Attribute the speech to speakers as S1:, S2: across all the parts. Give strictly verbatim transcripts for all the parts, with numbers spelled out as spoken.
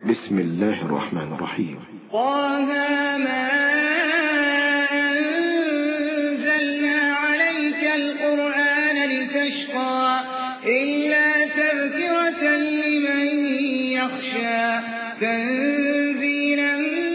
S1: بسم الله الرحمن الرحيم.
S2: طه ما أنزلنا عليك القرآن لتشقى إلا تذكرة لمن يخشى تنزيلا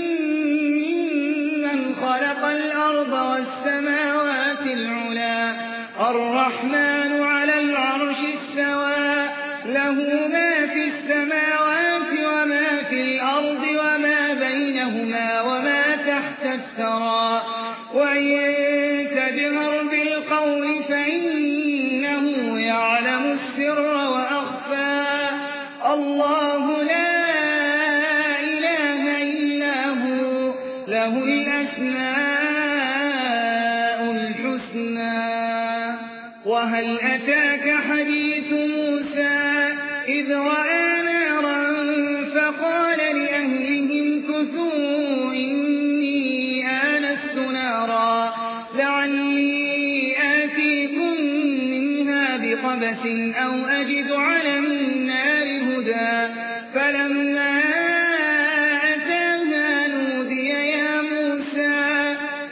S2: ممن خلق الأرض والسماوات العلى الرحمن على العرش استوى له ما في السماوات وما في الأرض وما بينهما وما تحت الثرى وإن تجهر بالقول فإنه يعلم السر وأخفى الله لا إله إلا هو له الأسماء الحسنى. وهل أتاك حديث موسى إذ رأى نارا فقال لأهلهم كثوا إني آنست نارا لعلي آتيكم منها بقبس أو أجد على النار هدى فلما أتاها نودي يا موسى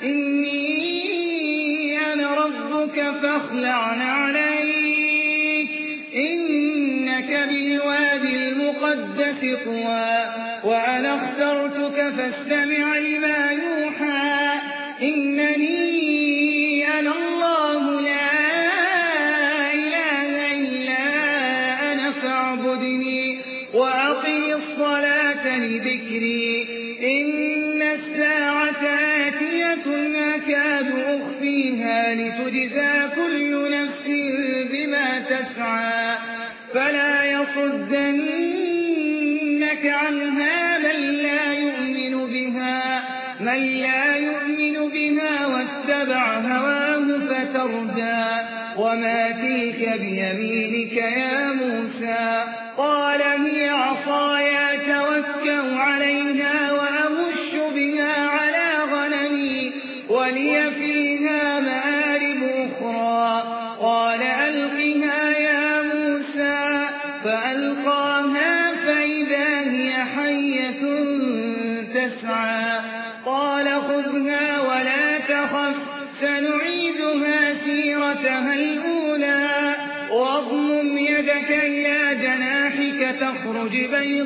S2: إني أنا ربك فاخلع نعليك إنك بالوادي المقدس طوى وأنا اخترتك فاستمع لما يوحى إنني أنا الله لا إله إلا أنا فاعبدني وأقم الصلاة لذكري إن الساعة آتية أكاد أخفيها لتجزى كل نفس بما تسعى فلا يصدنك عنها من لا يؤمن بها من لا يؤمن بها واتبع هواه فتردى وما تلك بيمينك يا موسى قال هي عصاي أتوكأ عليها وأهش بها على غنمي ولي فيها مآرب أخرى قال ألقها يا موسى فألقاها فإذا هي حية تسعى قال خذها ولا تخف سنعيدها سيرتها الأولى واضمم يدك إلى جناحك تخرج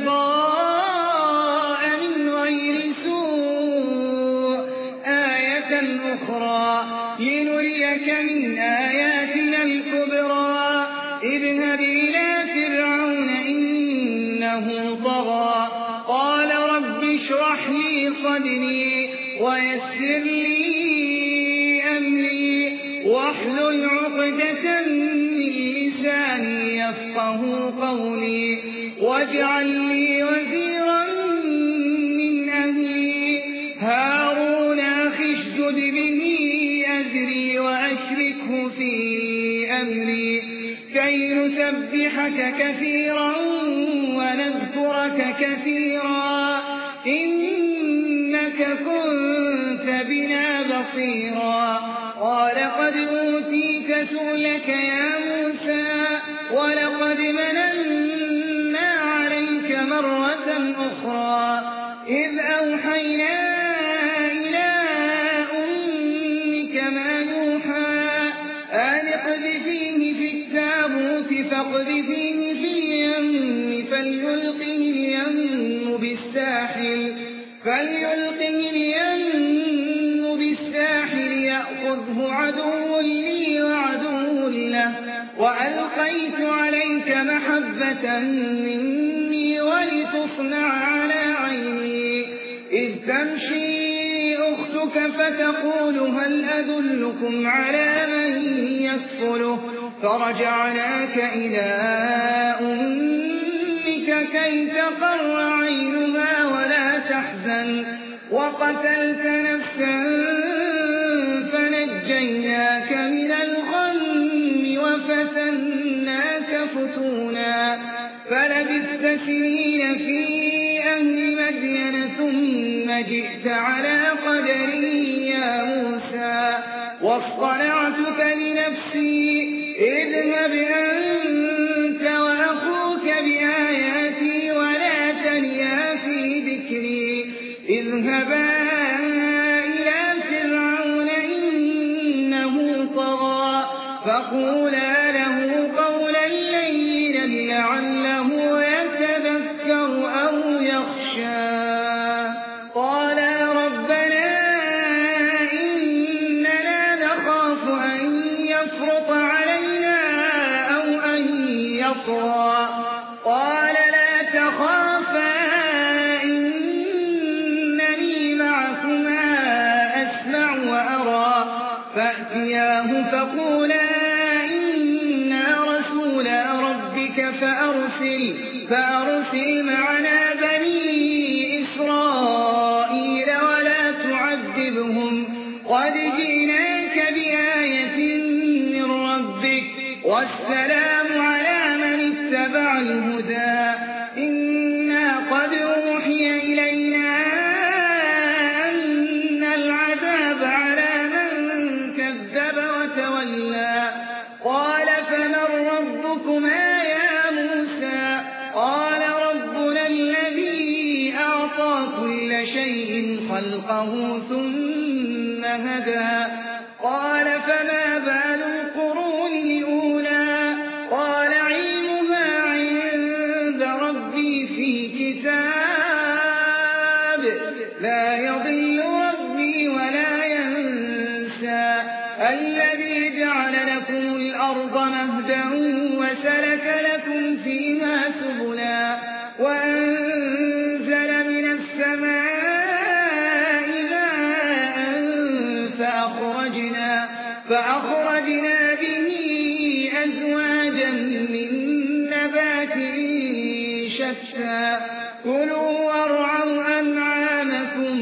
S2: بيضاء من غير سوء آية أخرى لنريك من آياتنا الكبرى اذهب إلى فرعون إنه طغى قال رب اشرح لي صدري ويسر لي أمري واحلل عقدة من لساني يفقه قولي واجعل لي وزيرا من أهلي هارون أخي اشدد به أزري وأشركه في أمري كي نسبحك كثيرا ونذكرك كثيرا إنك كنت بنا بصيرا قال قد أوتيت سؤلك يا موسى ولقد مننا عليك مرة أخرى إذ أوحينا إلى أمك ما يوحى أن اقذفيه في التابوت فاقذفيه في اليم فليلقه اليم بالساحل فليلقه اليم بالساحل يأخذه عدو لي وعدو له وألقيت عليك محبة مني ولتصنع على عيني إذ تمشي أختك فتقول هل أدلكم على من يكفله فرجعناك إلى أمك كي تقر عينها ولا تحزن وقتلت نفسا فنجيناك من الغم وفتناك فتونا فلبثت سنين في أهل مدين ثم جئت على قدري يا موسى واصطنعتك لنفسي اذهب أنت وأخوك بآياتي ولا تنيا ذكري اذهبا إلى فرعون إنه طغى فقولا له قولا لينا لعله يتذكر أو يخشى قالا ربنا إننا نخاف أن يفرط علينا أو أن يطغى قال لا تخافا إنني معكما أسمع وأرى فأتياه فقولا إنا رسول ربك فأرسل, فأرسل معنا بني إسرائيل ولا تعذبهم قد جئناك بآية من ربك والسلام على من اتبع الهدى إنا قد أوحي إلينا أن العذاب على من كذب وتولى قال فمن ربكما يا موسى قال ربنا الذي أعطى كل شيء خلقه ثم هدى قال فما بال القرون الأولى قال علمها عند ربي في كتاب لا يضل ربي ولا ينسى الذي جعل لكم الأرض مهدا وسلك لكم فيها سبلا وأنزل من السماء ماء فأخرجنا, فأخرجنا به أزواجا من نبات شتى كلوا وارعوا أنعامكم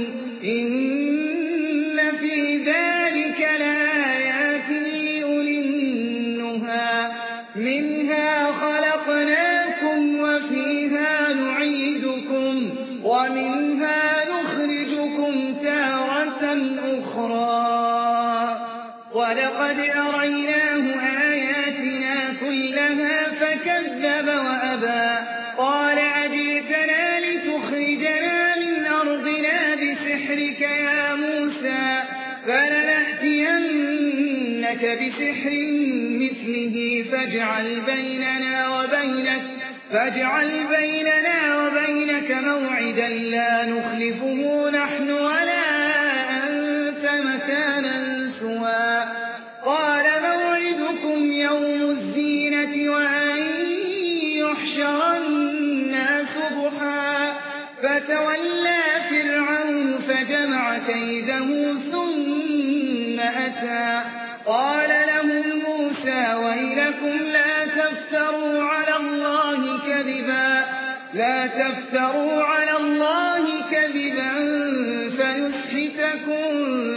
S2: إن في ذلك لآيات لأولي النهى منها خلقناكم وفيها نعيدكم ومنها نخرجكم تارة أخرى ولقد أريناه آياتنا كلها فكذب وأبى قال أجئتنا لتخرجنا من أرضنا بسحرك يا موسى فلنأتينك بسحر مثله فاجعل بيننا وبينك فاجعل بيننا وبينك موعدا لا نخلفه نحن ولا أنت مكانا سوى قال موعدكم يوم الزينة وأن يحشر الناس ضحى فتولى فرعون فجمع كيده ثم أتى قال لهم موسى ويلكم لا تفتروا على الله كذبا لا تفتروا على الله كذبا فيسحتكم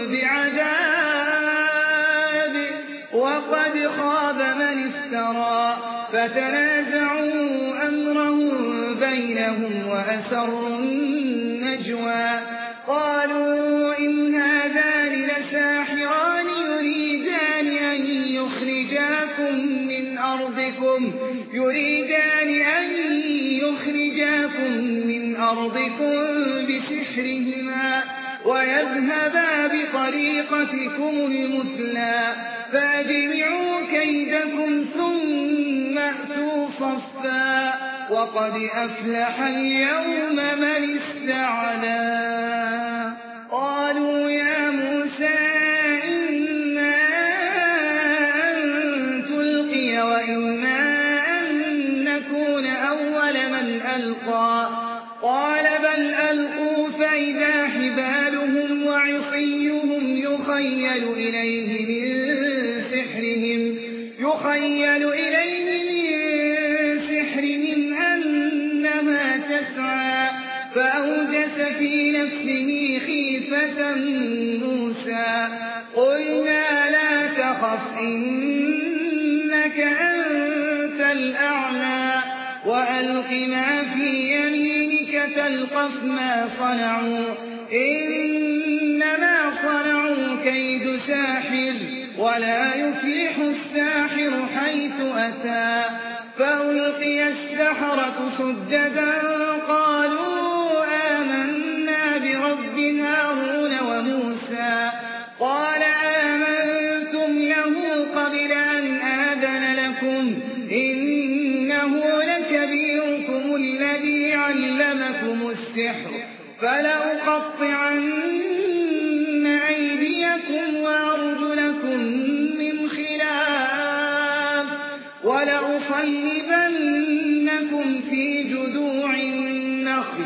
S2: بعذاب وقد خاب من افترى فتنازعوا أمرهم بينهم وأسروا النجوى قالوا إن هذان لساحران يريدان أن يخرجاكم من أرضكم يريدان أن يخرجاكم من أرضكم بسحرهما ويذهبا بطريقتكم المثلى فاجمعوا كيدكم ثم أتوا صفا وقد أفلح اليوم من استعلى قالوا يا موسى إما أن تلقي وإما أن نكون أول من ألقى قال بل ألقوا فإذا حبالهم وعصيهم يخيل إليه من سحرهم يخيل إليه من سحرهم أنها تسعى فأوجس في نفسه خيفة موسى قلنا لا تخف إنك أنت الأعلى وألق ما في يمينك تلقف ما صنعوا إنما صنعوا كيد ساحر ولا يفلح الساحر حيث أتى فألقي السحرة سجدا قالوا آمنا علمكم السحر فلأقطعن أيديكم وأرجلكم من خلاف ولأصلبنكم في جذوع النخل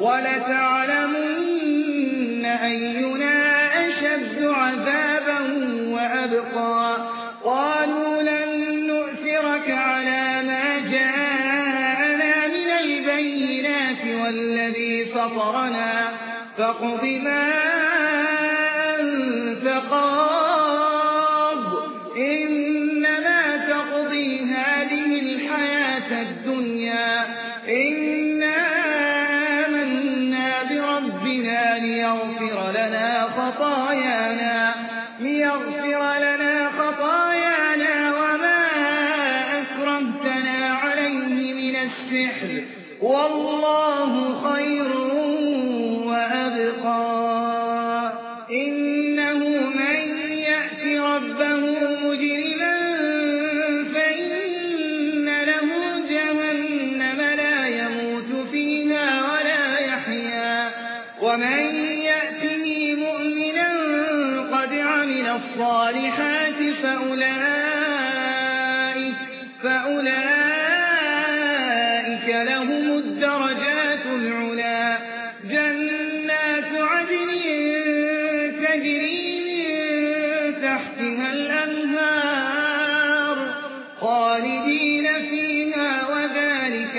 S2: ولتعلمن أينا أشد عذابا وأبقى قالوا لن نؤثرك على ما جاءنا من البينات والذي فطرنا فاقض ما أنت قاض إنما تقضي هذه الحياة الدنيا إنا آمنا بربنا ليغفر لنا خطايانا ليغفر لنا خطايانا وما أكرهتنا عليه من السحر والله خير وأبقى إنه من يأت ربه مجرما فإن له جهنم لا يموت فيها ولا يحيا ومن يأته مؤمنا قد عمل الصالحات فأولئك, فأولئك لهم الدرجات العلا جنات عدن تجري من تحتها الأنهار خالدين فيها وذلك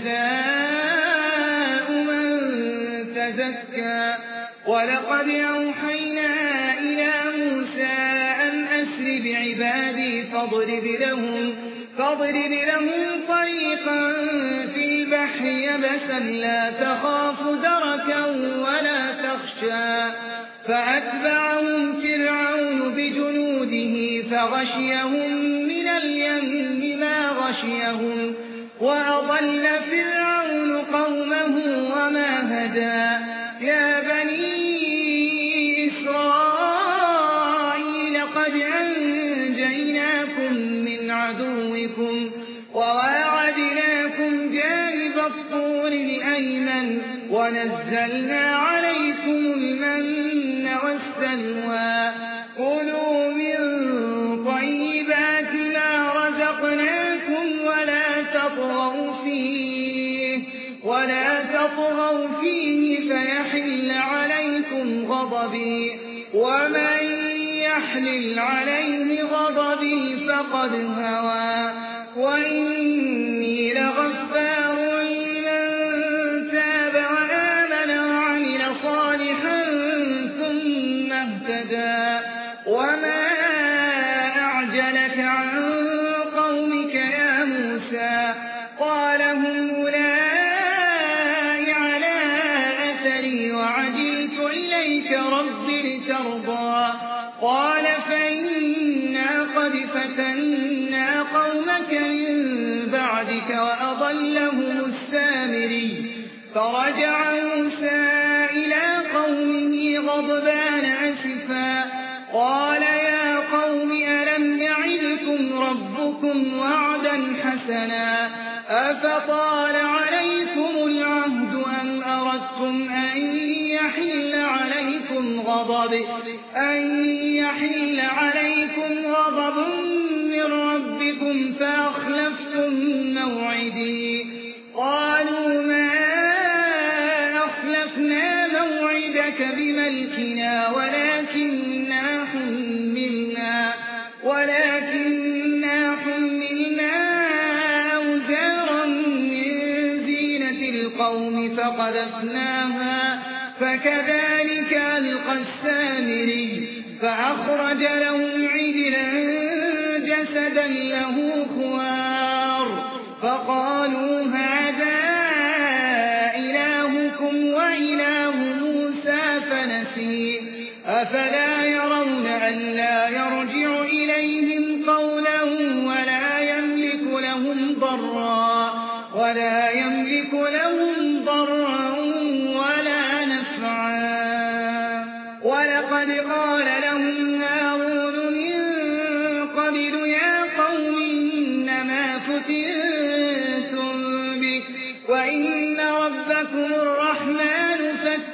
S2: جزاء من تزكى ولقد أوحينا إلى موسى أن أسر بعبادي فاضرب لهم, فاضرب لهم طريقا في البحر يبسا لا تخاف دركا ولا تخشى فأتبعهم فرعون بجنوده فغشيهم من اليم ما غشيهم وأضل فرعون قومه وما هدى يا بني إسرائيل قد أنجيناكم من عدوكم وواعدناكم جانب الطور الأيمن ونزلنا عليكم المن والسلوى كلوا من طيبات ما رزقناكم ولا تطغوا فيه ولا تطغوا فيه فيحل عليكم غضبي ومن يحلل عليه غضبي فقد هوى وإني لغفار لمن تاب وآمن وعمل صالحا ثم اهتدى وما أعجلك عن قومك يا موسى قال هم أولئك على أثري وعجلت إليك رب لترضى قال فإنا قد فتنا قومك من بعدك وأضلهم السامري فرجع موسى إلى قومه غضبان أسفا قال يا قوم ألم يعدكم ربكم وعدا حسنا أفطال عليكم العهد أم أردتم أن يحل عليكم غضب أن يحل عليكم غضب من ربكم فأخلفتم موعدي قالوا ما أخلفنا موعدك بملكنا ولكننا حملنا ولكننا حملنا أوزارا من زينة القوم فقذفناها فكذلك ألقى السامري فأخرج لهم عجلا جسدا له خوار فقالوا هذا إلهكم وإله موسى فنسي أفلا يرون ألا يرجع إليهم قولا ولا يملك لهم ضرا ولا يملك لهم ضرا ولا نفعا ولقد قال لهم هارون من قبل يا قوم إنما فتنتم به وإن ربكم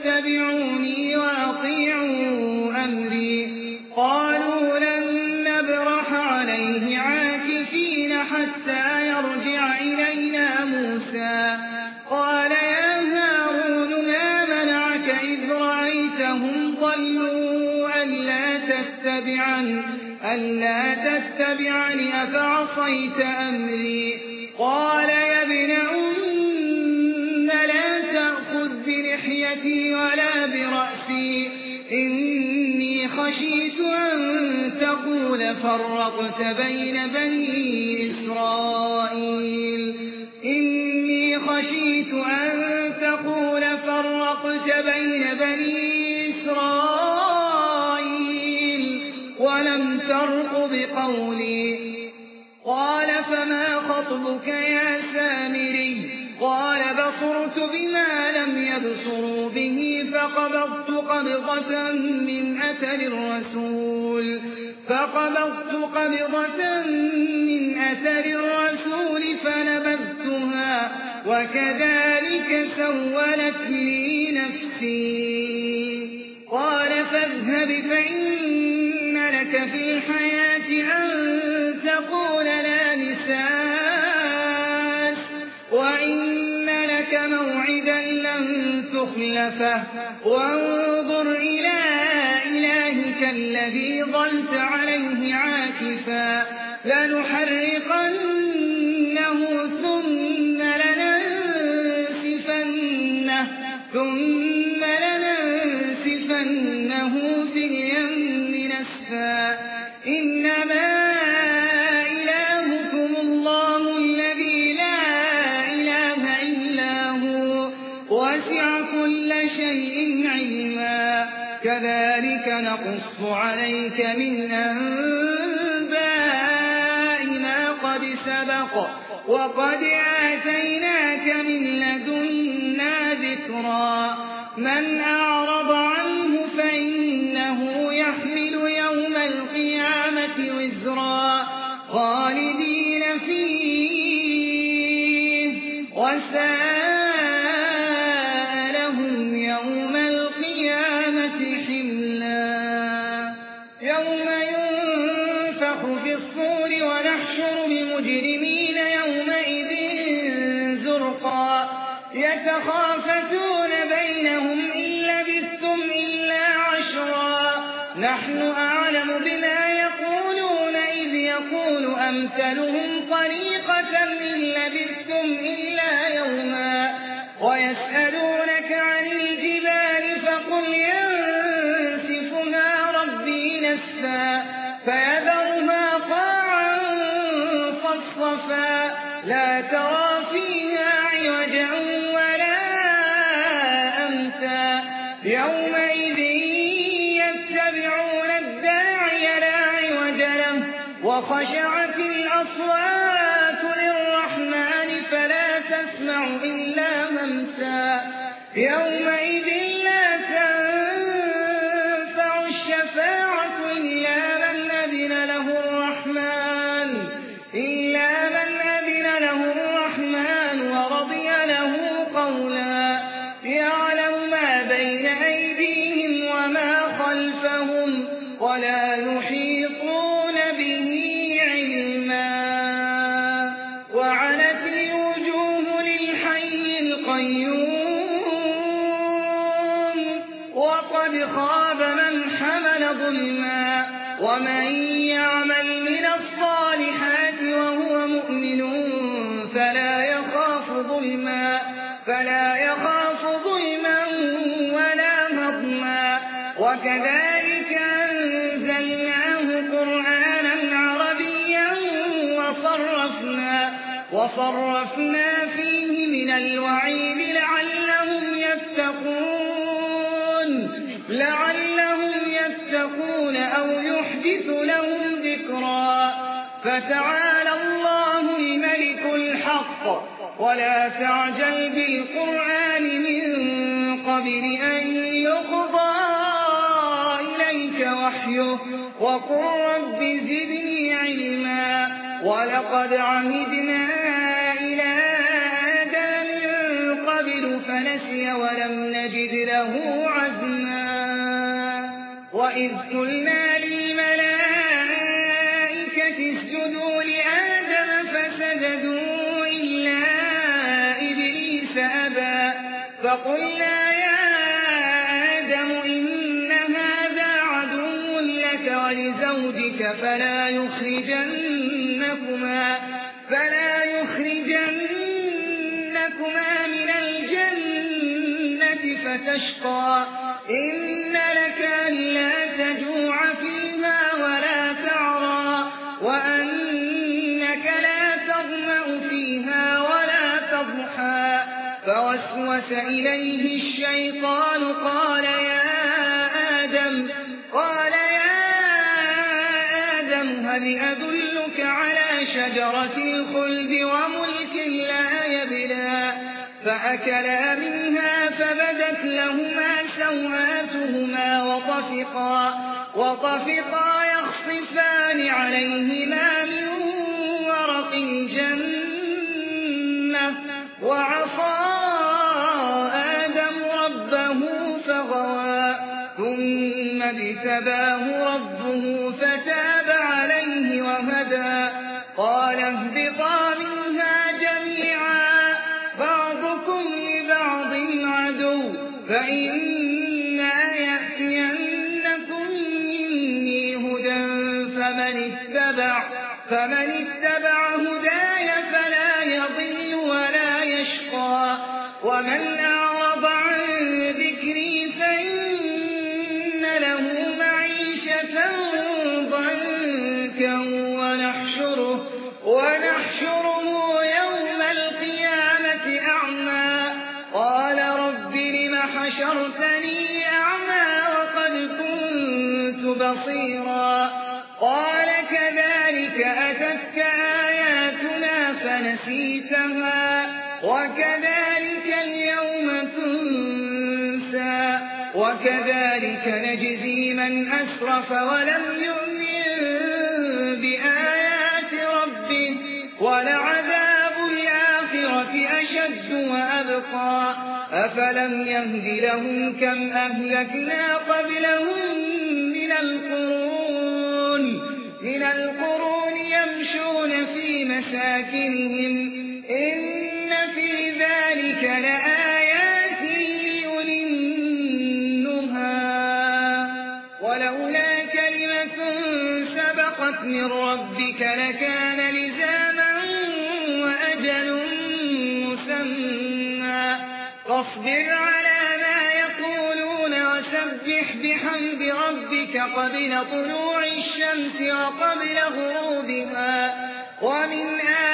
S2: فاتبعوني وأطيعوا أمري. قالوا لن نبرح عليه عاكفين حتى يرجع إلينا موسى. قال يا هارون ما منعك إذ رأيتهم ضلوا ألا تتبعني ألا تتبعني أفعصيت أمري. قال يا ابن أم لا تأخذ بلحيتي ولا برأسي إني خشيت أن تقول فرقت بين بني إسرائيل إني خشيت أن تقول فرقت بين بني إسرائيل ولم ترق بقولي. قال فما خطبك يا سامري؟ قال بصرت بما لم يبصروا به فقبضت قبضة من أثر الرسول فقبضت قبضة من أثر الرسول فنبذتها وكذلك سولت لي نفسي. قال فاذهب فإن لك في الحياة أن تقول لا مساس وإن لك موعدا لن تخلفه وانظر إلى إلهك الذي ظلت عليه عاكفا لنحرقنه ثم لننسفنه ثم لننسفنه في اليم نسفا. إنما إلهكم الله الذي لا إله إلا هو وسع كل شيء علما. كذلك نقص عليك من أنباء ما قد سبق وقد آتيناك من لدنا ذكرا. من أعرض عنه فإنه يحمل يوم القيامة وزرا خالدين فيه وساء لهم يوم القيامة حملا. يوم ينفخ في الصور ونحشر المجرمين يومئذ زرقا يتخافتون بينهم إن لبثتم إلا عشرا نحن أعلم بما يقولون إذ يقول أمثلهم طريقة إن لبثتم إلا يوما ويسألونك عن الجبال فقل ينسفها ربي نسفا فيذرها قاعا صفصفا لا ترى فيها عوجا ولا أمتا. يومئذ يتبعون الداعي لا عوج له وخشعت الأصوات للرحمن فلا تسمع إلا همسا. يومئذ لا تنفع الشفاعة إلا من أذن له الرحمن إلا من أذن له الرحمن ورضي له قولا. يعلم ما بين أيديهم وما خلفهم ولا يحيطون به علما. وعنت الوجوه للحي القيوم وقد خاب من حمل ظلما. ومن يعمل من الصالحات وهو مؤمن فلا يخاف ظلما فلا يخاف ظلما ولا هضما. وكذلك أنزلناه قرآنا عربيا وصرفنا وصرفنا فيه من الوعيد لعلهم يتقون لعلهم يتقون أو يحدث لهم ذكرا. فتعالى الله الملك الحق ولا تعجل بالقرآن من قبل أن يقضى إليك وحيه وقل رب زدني علما. ولقد عهدنا إلى آدم من قبل فنسي السوي ولم نجد له عزما وإذ قلنا للملائكة اسجدوا لآدم فسجدوا إلا إبليس أبى فقلنا يا آدم إن هذا عدو لك ولزوجك فلا يخرجنكما فلا يخرجنكما من الجنة فتشقى إن لك ألا تجوع فيها ولا تعرى وأنك لا تظمأ فيها ولا تضحى فوسوس إليه الشيطان قال يا آدم قال يا آدم هل أدلك على شجرة الخلد وملك لا يبلى فأكلا منها فبدت لهما سوآتهما وطفقا, وطفقا يخصفان عليهما من ورق الجنة وعصى آدم ربه فغوى ثم اجتباه ربه فتاب عليه وهدى قال اهبطا منها جميعا بعضكم لبعض عدو فإما يأتينكم مني هدى فمن اتبع, فمن اتبع هداي فلا يضل ولا يشقى ومن أعرض عن ذكري فإن له معيشة ضنكا ونحشره, ونحشره يوم القيامة أعمى قال رب لم حشرتني أعمى وقد كنت بصيرا قال كذلك أتتك آياتنا فنسيتها وكذلك اليوم تنسى وكذلك نجزي من أسرف ولم يؤمن بآيات ربه ولعذاب الآخرة أشد وأبقى أفلم يهد لهم كم أهلكنا قبلهم من القرون من القرون يمشون في مساكنهم إن في ذلك لآيات لأولي النهى ولولا كلمة سبقت من ربك لكان لزاما وأجل مسمى فاصبر على ما يقولون وسبح بحمد ربك قبل طلوع الشمس وقبل غروبها ومن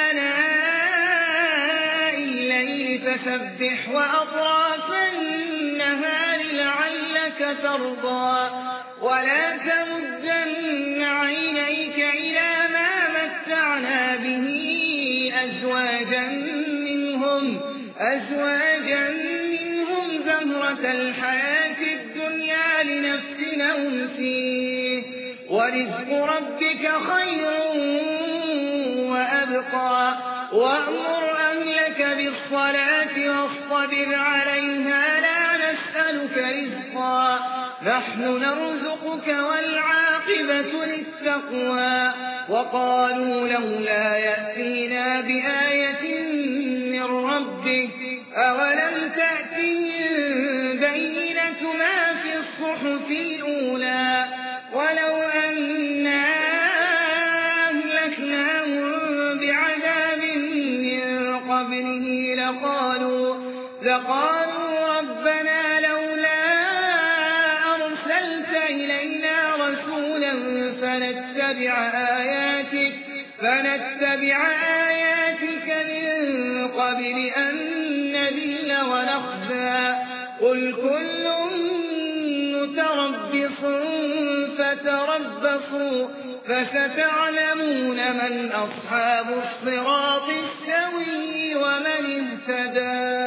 S2: آناء الليل فسبح وأطراف النهار لعلك ترضى ولا تمدن عينيك إلى ما متعنا به أزواجا منهم, أزواجا منهم زهرة الحياة الدنيا لنفتنهم فيه ورزق ربك خير وأبقى وأمر أهلك بالصلاة واصطبر عليها لا نسألك رزقا نحن نرزقك والعاقبة للتقوى وقالوا لولا يأتينا بآية من ربه أولم تأتهم بينة ما في الصحف الأولى ولو أنا أهلكناهم بعذاب من قبله لقالوا, لقالوا ربنا لولا أرسلت إلينا رسولا فنتبع آياتك, فنتبع آياتك من قبل أن نذل ونخزى قل كل متربص فتربصوا فستعلمون من أصحاب الصراط السوي ومن اهتدى.